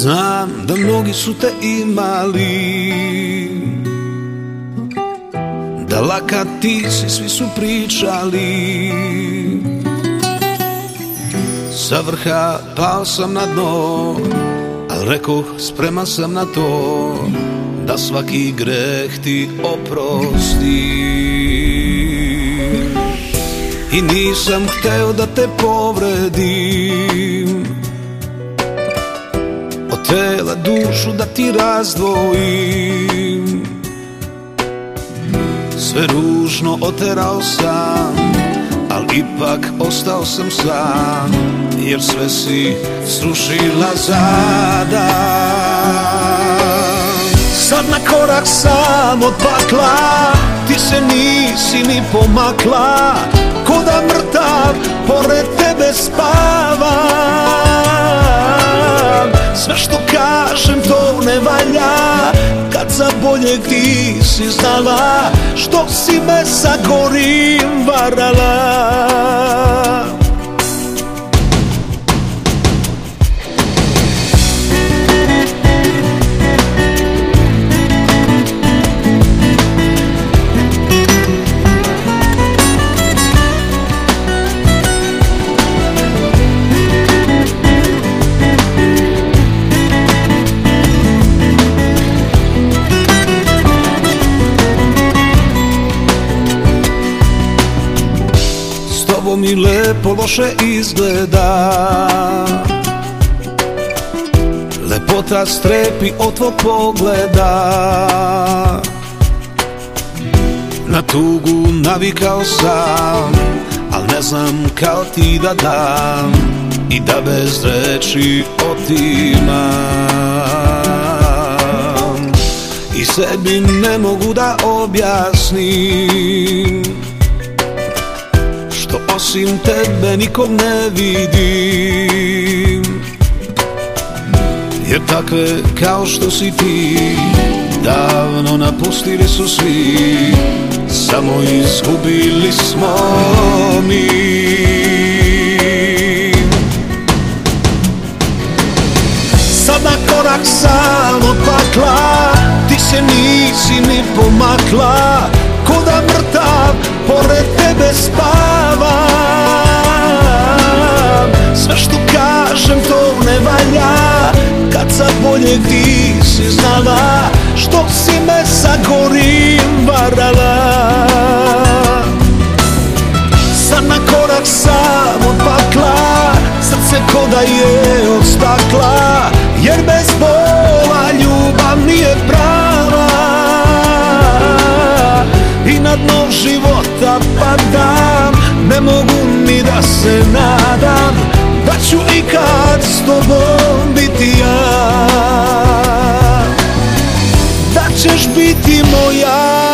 Znam da mnogi su te imali, da laka ti si, svi su pričali. Sa vrha pao sam na dno, al rekoh spreman sam na to, da svaki greh ti oprosti. I nisam hteo da te povredim, od tela dušu da ti razdvojim. Sve ružno oterao sam, al ipak ostao sam sam, jer sve si srušila zadan. Sad na korak sam od pakla, ti se nisi ni pomakla, ko da mrtav pored tebe spavam. Sve što kažem to ne valja, kad za boljeg ti si znala, što si me sa gorim varala. Ovo mi lepo loše izgleda, lepota strepi od tvog pogleda. Na tugu navikao sam, al ne znam kao ti da dam i da bez reči otimam. I sebi ne mogu da objasnim, što osim tebe nikog ne vidim. Jer takve kao što si ti davno napustili su svi, samo izgubili smo mi. Sad na korak sam od pakla, ti se nisi ni pomakla, ko da mrtav pored tebe spavam. Sve što kažem to ne valja, kad za boljeg ti si znala, što si me sa gorim varala. Sad na korak sam od pakla, srce ko da je od stakla, jer bez bola ljubav nije prava. I na dno života padam, ne mogu ni da se nadam da ću ikad s tobom biti ja, da ćeš biti moja.